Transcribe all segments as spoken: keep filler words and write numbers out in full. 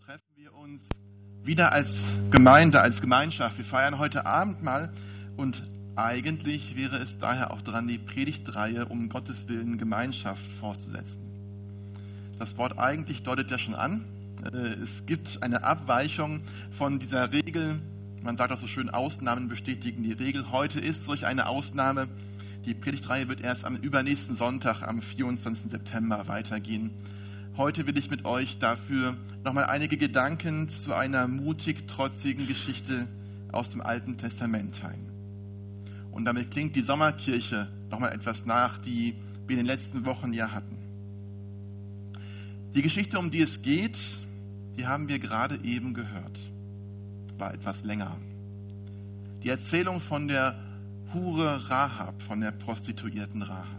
treffen wir uns wieder als Gemeinde, als Gemeinschaft. Wir feiern heute Abendmahl und eigentlich wäre es daher auch dran, die Predigtreihe um Gottes Willen Gemeinschaft fortzusetzen. Das Wort eigentlich deutet ja schon an. Es gibt eine Abweichung von dieser Regel. Man sagt auch so schön, Ausnahmen bestätigen die Regel. Heute ist solch eine Ausnahme. Die Predigtreihe wird erst am übernächsten Sonntag, am vierundzwanzigsten September, weitergehen. Heute will ich mit euch dafür nochmal einige Gedanken zu einer mutig trotzigen Geschichte aus dem Alten Testament teilen. Und damit klingt die Sommerkirche nochmal etwas nach, die wir in den letzten Wochen ja hatten. Die Geschichte, um die es geht, die haben wir gerade eben gehört. War etwas länger. Die Erzählung von der Hure Rahab, von der Prostituierten Rahab.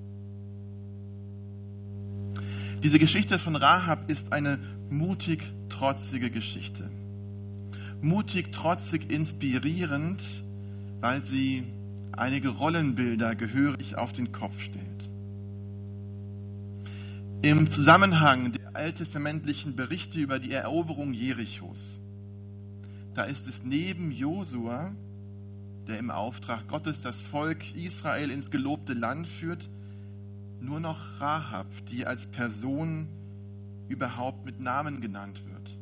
Diese Geschichte von Rahab ist eine mutig trotzige Geschichte. Mutig trotzig inspirierend, weil sie einige Rollenbilder gehörig auf den Kopf stellt. Im Zusammenhang der alttestamentlichen Berichte über die Eroberung Jerichos, da ist es neben Josua, der im Auftrag Gottes das Volk Israel ins gelobte Land führt, nur noch Rahab, die als Person überhaupt mit Namen genannt wird.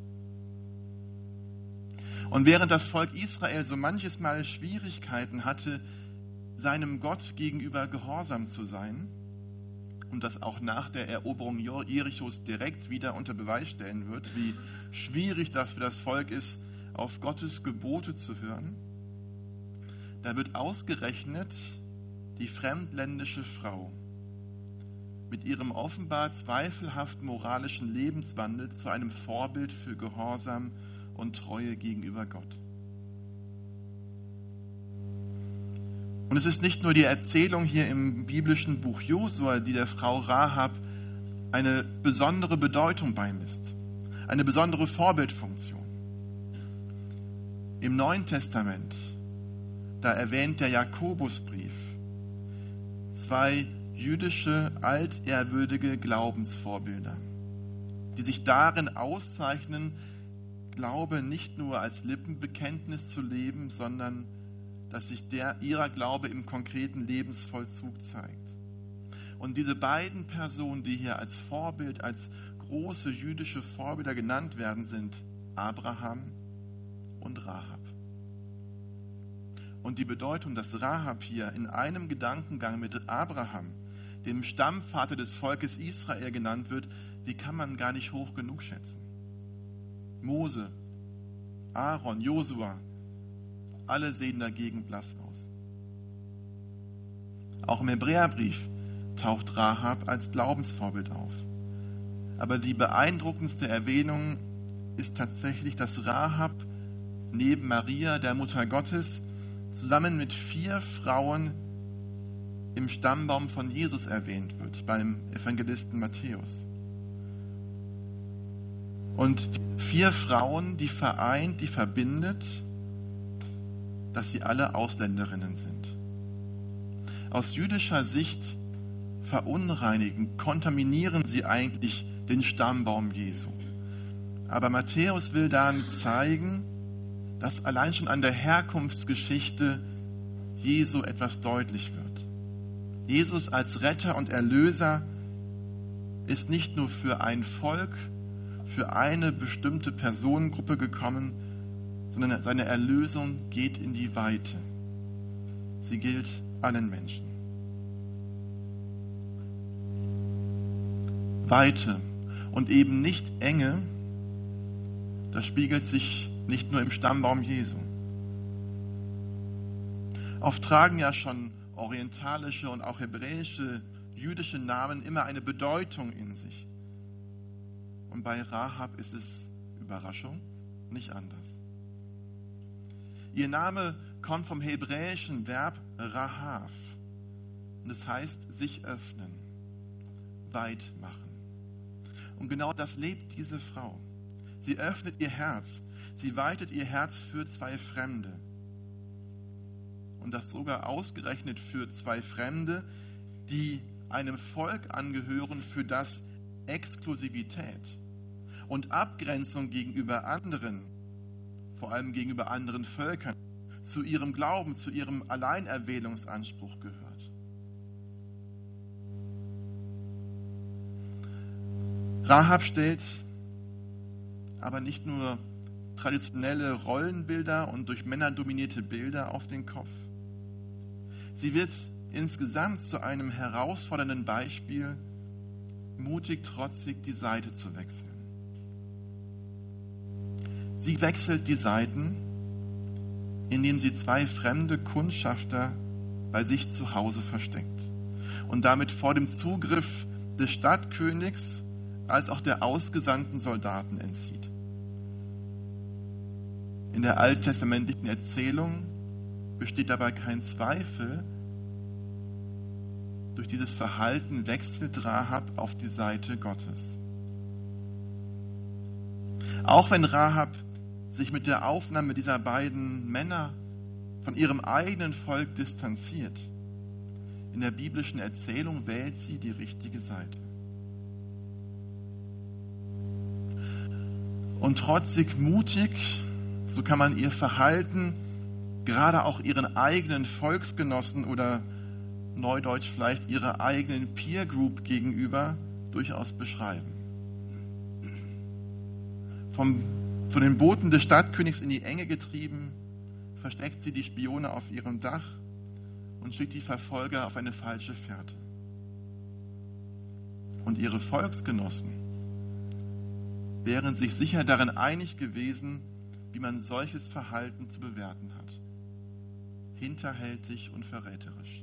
Und während das Volk Israel so manches Mal Schwierigkeiten hatte, seinem Gott gegenüber gehorsam zu sein und das auch nach der Eroberung Jerichos direkt wieder unter Beweis stellen wird, wie schwierig das für das Volk ist, auf Gottes Gebote zu hören, da wird ausgerechnet die fremdländische Frau mit ihrem offenbar zweifelhaft moralischen Lebenswandel zu einem Vorbild für Gehorsam und Treue gegenüber Gott. Und es ist nicht nur die Erzählung hier im biblischen Buch Josua, die der Frau Rahab eine besondere Bedeutung beimisst, eine besondere Vorbildfunktion. Im Neuen Testament, da erwähnt der Jakobusbrief zwei jüdische, altehrwürdige Glaubensvorbilder, die sich darin auszeichnen, Glaube nicht nur als Lippenbekenntnis zu leben, sondern dass sich der, ihrer Glaube im konkreten Lebensvollzug zeigt. Und diese beiden Personen, die hier als Vorbild, als große jüdische Vorbilder genannt werden, sind Abraham und Rahab. Und die Bedeutung, dass Rahab hier in einem Gedankengang mit Abraham, dem Stammvater des Volkes Israel, genannt wird, die kann man gar nicht hoch genug schätzen. Mose, Aaron, Josua, alle sehen dagegen blass aus. Auch im Hebräerbrief taucht Rahab als Glaubensvorbild auf. Aber die beeindruckendste Erwähnung ist tatsächlich, dass Rahab neben Maria, der Mutter Gottes, zusammen mit vier Frauen im Stammbaum von Jesus erwähnt wird, beim Evangelisten Matthäus. Und die vier Frauen, die vereint, die verbindet, dass sie alle Ausländerinnen sind. Aus jüdischer Sicht verunreinigen, kontaminieren sie eigentlich den Stammbaum Jesu. Aber Matthäus will damit zeigen, dass allein schon an der Herkunftsgeschichte Jesu etwas deutlich wird. Jesus als Retter und Erlöser ist nicht nur für ein Volk, für eine bestimmte Personengruppe gekommen, sondern seine Erlösung geht in die Weite. Sie gilt allen Menschen. Weite und eben nicht Enge, das spiegelt sich nicht nur im Stammbaum Jesu. Oft tragen ja schon orientalische und auch hebräische, jüdische Namen immer eine Bedeutung in sich. Und bei Rahab ist es, Überraschung, nicht anders. Ihr Name kommt vom hebräischen Verb Rahav und es heißt sich öffnen, weit machen. Und genau das lebt diese Frau. Sie öffnet ihr Herz, sie weitet ihr Herz für zwei Fremde. Und das sogar ausgerechnet für zwei Fremde, die einem Volk angehören, für das Exklusivität und Abgrenzung gegenüber anderen, vor allem gegenüber anderen Völkern, zu ihrem Glauben, zu ihrem Alleinerwählungsanspruch gehört. Rahab stellt aber nicht nur traditionelle Rollenbilder und durch Männer dominierte Bilder auf den Kopf. Sie wird insgesamt zu einem herausfordernden Beispiel, mutig, trotzig die Seite zu wechseln. Sie wechselt die Seiten, indem sie zwei fremde Kundschafter bei sich zu Hause versteckt und damit vor dem Zugriff des Stadtkönigs als auch der ausgesandten Soldaten entzieht. In der alttestamentlichen Erzählung besteht dabei kein Zweifel, durch dieses Verhalten wechselt Rahab auf die Seite Gottes. Auch wenn Rahab sich mit der Aufnahme dieser beiden Männer von ihrem eigenen Volk distanziert, in der biblischen Erzählung wählt sie die richtige Seite. Und trotzig mutig, so kann man ihr Verhalten gerade auch ihren eigenen Volksgenossen oder neudeutsch vielleicht ihrer eigenen Peer Group gegenüber durchaus beschreiben. Vom, von den Boten des Stadtkönigs in die Enge getrieben, versteckt sie die Spione auf ihrem Dach und schickt die Verfolger auf eine falsche Fährte. Und ihre Volksgenossen wären sich sicher darin einig gewesen, wie man solches Verhalten zu bewerten hat. Hinterhältig und verräterisch.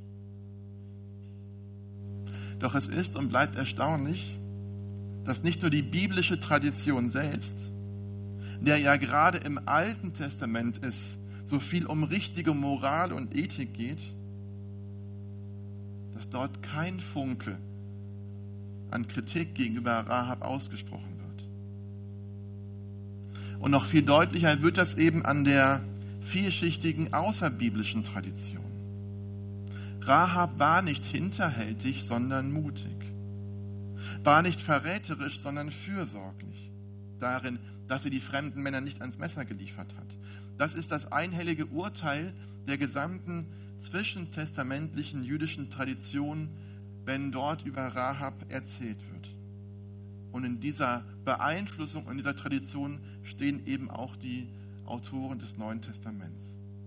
Doch es ist und bleibt erstaunlich, dass nicht nur die biblische Tradition selbst, in der ja gerade im Alten Testament es so viel um richtige Moral und Ethik geht, dass dort kein Funke an Kritik gegenüber Rahab ausgesprochen wird. Und noch viel deutlicher wird das eben an der vielschichtigen außerbiblischen Tradition. Rahab war nicht hinterhältig, sondern mutig. War nicht verräterisch, sondern fürsorglich darin, dass sie die fremden Männer nicht ans Messer geliefert hat. Das ist das einhellige Urteil der gesamten zwischentestamentlichen jüdischen Tradition, wenn dort über Rahab erzählt wird. Und in dieser Beeinflussung, in dieser Tradition stehen eben auch die Autoren des Neuen Testaments.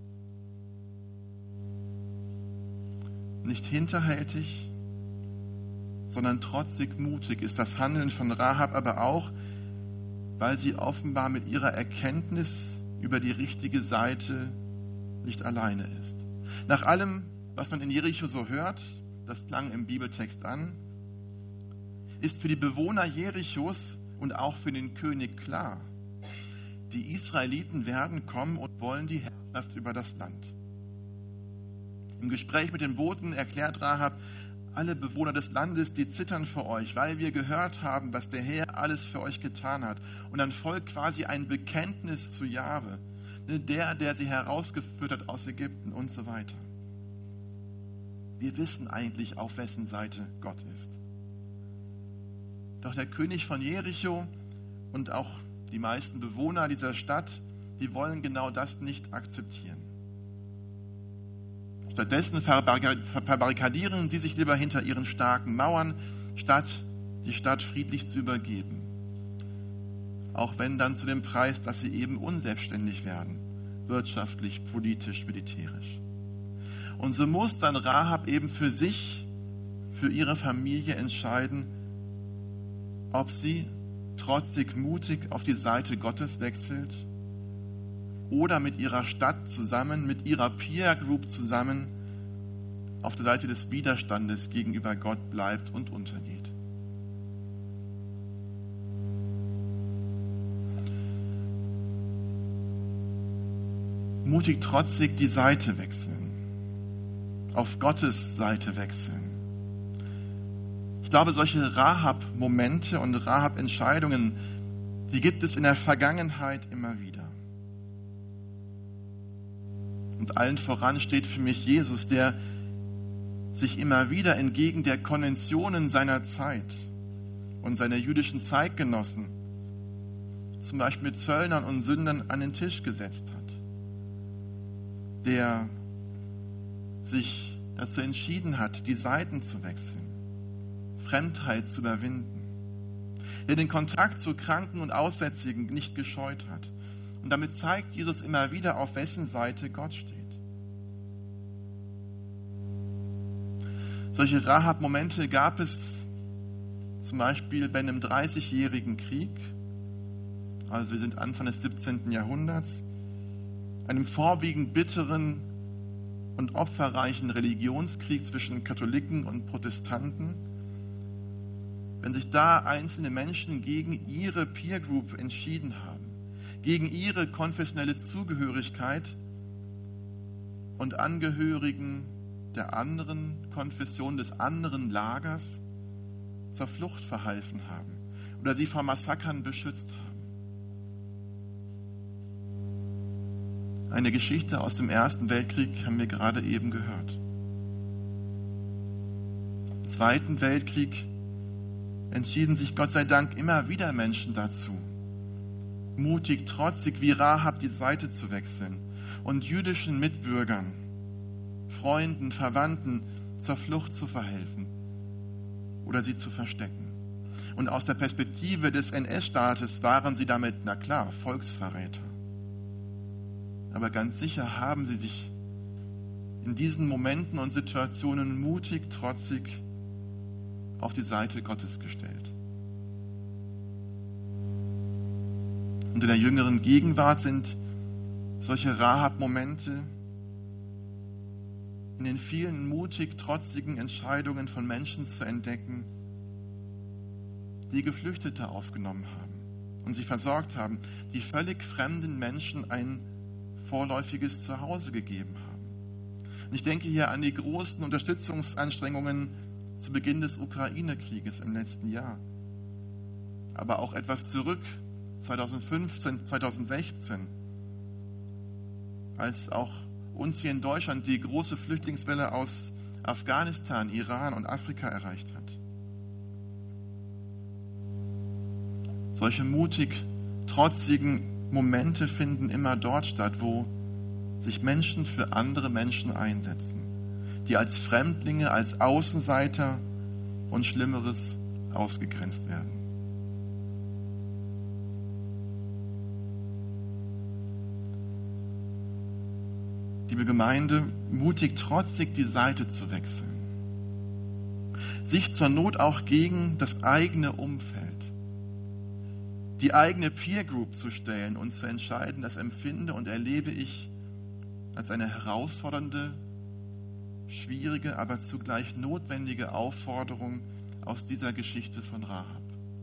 Nicht hinterhältig, sondern trotzig mutig ist das Handeln von Rahab, aber auch, weil sie offenbar mit ihrer Erkenntnis über die richtige Seite nicht alleine ist. Nach allem, was man in Jericho so hört, das klang im Bibeltext an, ist für die Bewohner Jerichos und auch für den König klar, die Israeliten werden kommen und wollen die Herrschaft über das Land. Im Gespräch mit den Boten erklärt Rahab, alle Bewohner des Landes, die zittern vor euch, weil wir gehört haben, was der Herr alles für euch getan hat. Und dann folgt quasi ein Bekenntnis zu Jahwe, der, der sie herausgeführt hat aus Ägypten und so weiter. Wir wissen eigentlich, auf wessen Seite Gott ist. Doch der König von Jericho und auch die meisten Bewohner dieser Stadt, die wollen genau das nicht akzeptieren. Stattdessen verbarrikadieren sie sich lieber hinter ihren starken Mauern, statt die Stadt friedlich zu übergeben. Auch wenn dann zu dem Preis, dass sie eben unselbstständig werden, wirtschaftlich, politisch, militärisch. Und so muss dann Rahab eben für sich, für ihre Familie entscheiden, ob sie trotzig mutig auf die Seite Gottes wechselt oder mit ihrer Stadt zusammen, mit ihrer Peer Group zusammen auf der Seite des Widerstandes gegenüber Gott bleibt und untergeht. Mutig, trotzig die Seite wechseln, auf Gottes Seite wechseln. Ich glaube, solche Rahab-Momente und Rahab-Entscheidungen, die gibt es in der Vergangenheit immer wieder. Und allen voran steht für mich Jesus, der sich immer wieder entgegen der Konventionen seiner Zeit und seiner jüdischen Zeitgenossen zum Beispiel mit Zöllnern und Sündern an den Tisch gesetzt hat, der sich dazu entschieden hat, die Seiten zu wechseln, Fremdheit zu überwinden, der den Kontakt zu Kranken und Aussätzigen nicht gescheut hat. Und damit zeigt Jesus immer wieder, auf wessen Seite Gott steht. Solche Rahab-Momente gab es zum Beispiel bei einem dreißigjährigen Krieg, also wir sind Anfang des siebzehnten Jahrhunderts, einem vorwiegend bitteren und opferreichen Religionskrieg zwischen Katholiken und Protestanten. Wenn sich da einzelne Menschen gegen ihre Peer Group entschieden haben, gegen ihre konfessionelle Zugehörigkeit und Angehörigen der anderen Konfession, des anderen Lagers zur Flucht verhalfen haben oder sie vor Massakern beschützt haben. Eine Geschichte aus dem Ersten Weltkrieg haben wir gerade eben gehört. Im Zweiten Weltkrieg entschieden sich Gott sei Dank immer wieder Menschen dazu, mutig, trotzig wie Rahab die Seite zu wechseln und jüdischen Mitbürgern, Freunden, Verwandten zur Flucht zu verhelfen oder sie zu verstecken. Und aus der Perspektive des N S-Staates waren sie damit, na klar, Volksverräter. Aber ganz sicher haben sie sich in diesen Momenten und Situationen mutig, trotzig auf die Seite Gottes gestellt. Und in der jüngeren Gegenwart sind solche Rahab-Momente in den vielen mutig, trotzigen Entscheidungen von Menschen zu entdecken, die Geflüchtete aufgenommen haben und sie versorgt haben, die völlig fremden Menschen ein vorläufiges Zuhause gegeben haben. Und ich denke hier an die großen Unterstützungsanstrengungen zu Beginn des Ukraine-Krieges im letzten Jahr. Aber auch etwas zurück, zweitausendfünfzehn, zweitausendsechzehn, als auch uns hier in Deutschland die große Flüchtlingswelle aus Afghanistan, Iran und Afrika erreicht hat. Solche mutig, trotzigen Momente finden immer dort statt, wo sich Menschen für andere Menschen einsetzen, die als Fremdlinge, als Außenseiter und Schlimmeres ausgegrenzt werden. Liebe Gemeinde, mutig, trotzig die Seite zu wechseln, sich zur Not auch gegen das eigene Umfeld, die eigene Peer Group zu stellen und zu entscheiden, das empfinde und erlebe ich als eine herausfordernde, schwierige, aber zugleich notwendige Aufforderung aus dieser Geschichte von Rahab.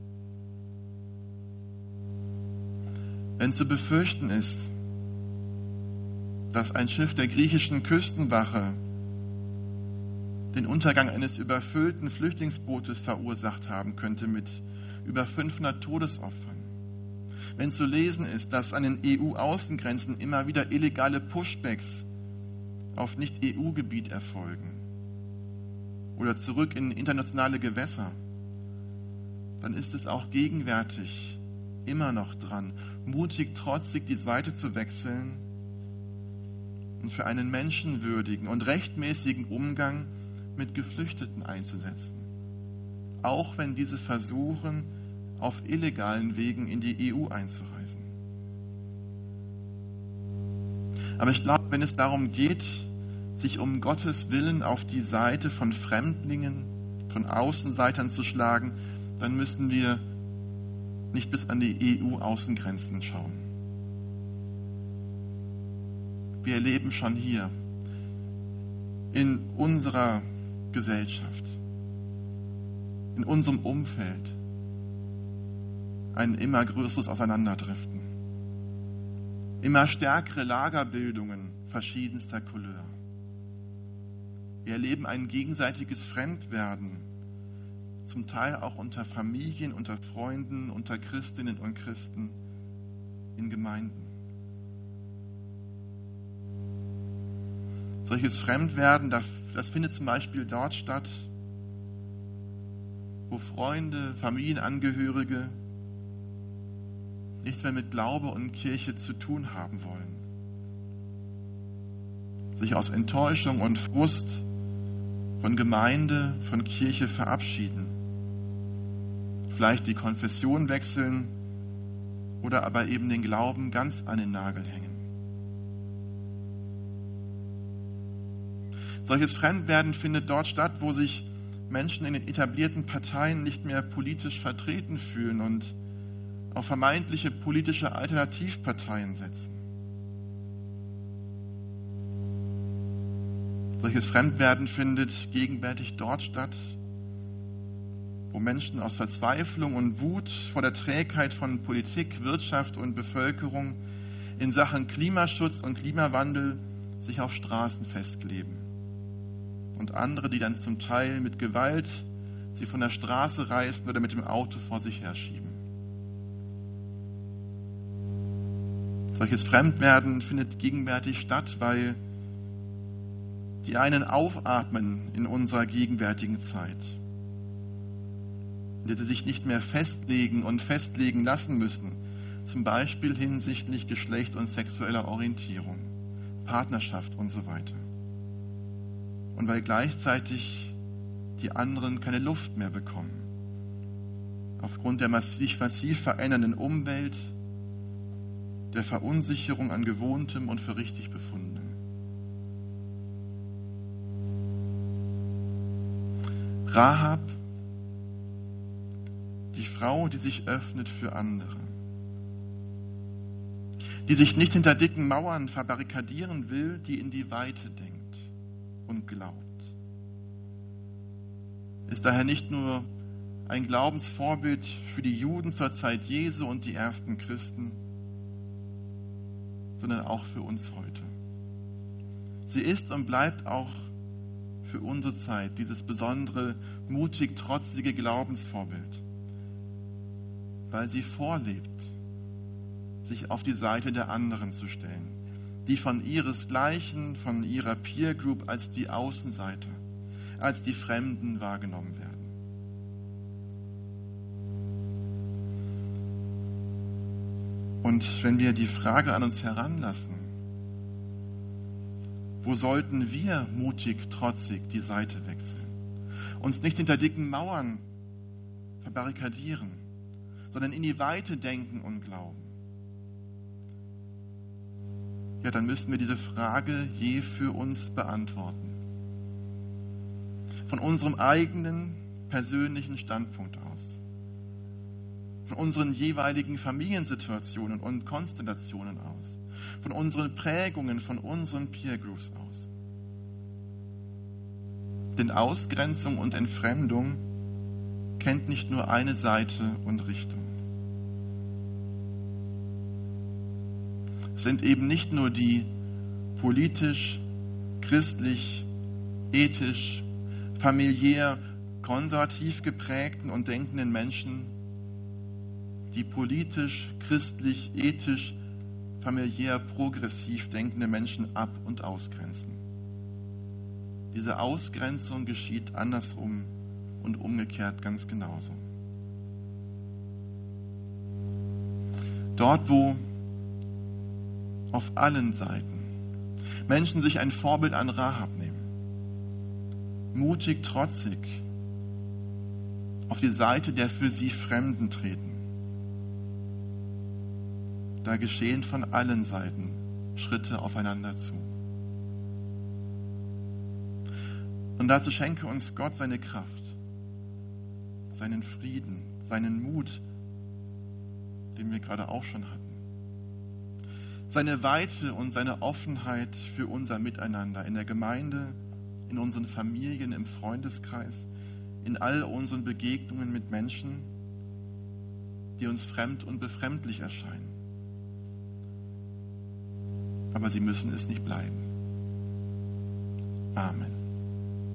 Wenn zu befürchten ist, dass ein Schiff der griechischen Küstenwache den Untergang eines überfüllten Flüchtlingsbootes verursacht haben könnte mit über fünfhundert Todesopfern. Wenn zu lesen ist, dass an den E U-Außengrenzen immer wieder illegale Pushbacks auf Nicht-E U-Gebiet erfolgen oder zurück in internationale Gewässer, dann ist es auch gegenwärtig immer noch dran, mutig, trotzig die Seite zu wechseln und für einen menschenwürdigen und rechtmäßigen Umgang mit Geflüchteten einzusetzen. Auch wenn diese versuchen, auf illegalen Wegen in die E U einzureisen. Aber ich glaube, wenn es darum geht, sich um Gottes Willen auf die Seite von Fremdlingen, von Außenseitern zu schlagen, dann müssen wir nicht bis an die E U-Außengrenzen schauen. Wir erleben schon hier in unserer Gesellschaft, in unserem Umfeld ein immer größeres Auseinanderdriften, immer stärkere Lagerbildungen verschiedenster Couleur. Wir erleben ein gegenseitiges Fremdwerden, zum Teil auch unter Familien, unter Freunden, unter Christinnen und Christen in Gemeinden. Solches Fremdwerden, das findet zum Beispiel dort statt, wo Freunde, Familienangehörige nichts mehr mit Glaube und Kirche zu tun haben wollen. Sich aus Enttäuschung und Frust von Gemeinde, von Kirche verabschieden. Vielleicht die Konfession wechseln oder aber eben den Glauben ganz an den Nagel hängen. Solches Fremdwerden findet dort statt, wo sich Menschen in den etablierten Parteien nicht mehr politisch vertreten fühlen und auf vermeintliche politische Alternativparteien setzen. Solches Fremdwerden findet gegenwärtig dort statt, wo Menschen aus Verzweiflung und Wut vor der Trägheit von Politik, Wirtschaft und Bevölkerung in Sachen Klimaschutz und Klimawandel sich auf Straßen festkleben. Und andere, die dann zum Teil mit Gewalt sie von der Straße reißen oder mit dem Auto vor sich herschieben. Solches Fremdwerden findet gegenwärtig statt, weil die einen aufatmen in unserer gegenwärtigen Zeit, in der sie sich nicht mehr festlegen und festlegen lassen müssen, zum Beispiel hinsichtlich Geschlecht und sexueller Orientierung, Partnerschaft und so weiter. Und weil gleichzeitig die anderen keine Luft mehr bekommen, aufgrund der massiv, massiv verändernden Umwelt, der Verunsicherung an Gewohntem und für richtig Befundenem. Rahab, die Frau, die sich öffnet für andere, die sich nicht hinter dicken Mauern verbarrikadieren will, die in die Weite denkt und glaubt, ist daher nicht nur ein Glaubensvorbild für die Juden zur Zeit Jesu und die ersten Christen, sondern auch für uns heute. Sie ist und bleibt auch für unsere Zeit dieses besondere, mutig, trotzige Glaubensvorbild, weil sie vorlebt, sich auf die Seite der anderen zu stellen, die von ihresgleichen, von ihrer Peer Group als die Außenseiter, als die Fremden wahrgenommen werden. Und wenn wir die Frage an uns heranlassen, wo sollten wir mutig, trotzig die Seite wechseln? Uns nicht hinter dicken Mauern verbarrikadieren, sondern in die Weite denken und glauben. Ja, dann müssen wir diese Frage je für uns beantworten. Von unserem eigenen persönlichen Standpunkt aus. Von unseren jeweiligen Familiensituationen und Konstellationen aus. Von unseren Prägungen, von unseren Peer Groups aus. Denn Ausgrenzung und Entfremdung kennt nicht nur eine Seite und Richtung. Es sind eben nicht nur die politisch, christlich, ethisch, familiär, konservativ geprägten und denkenden Menschen, die politisch, christlich, ethisch, familiär, progressiv denkende Menschen ab- und ausgrenzen. Diese Ausgrenzung geschieht andersrum und umgekehrt ganz genauso. Dort, wo auf allen Seiten Menschen sich ein Vorbild an Rahab nehmen, mutig, trotzig auf die Seite der für sie Fremden treten, da geschehen von allen Seiten Schritte aufeinander zu. Und dazu schenke uns Gott seine Kraft, seinen Frieden, seinen Mut, den wir gerade auch schon hatten, seine Weite und seine Offenheit für unser Miteinander in der Gemeinde, in unseren Familien, im Freundeskreis, in all unseren Begegnungen mit Menschen, die uns fremd und befremdlich erscheinen. Aber sie müssen es nicht bleiben. Amen.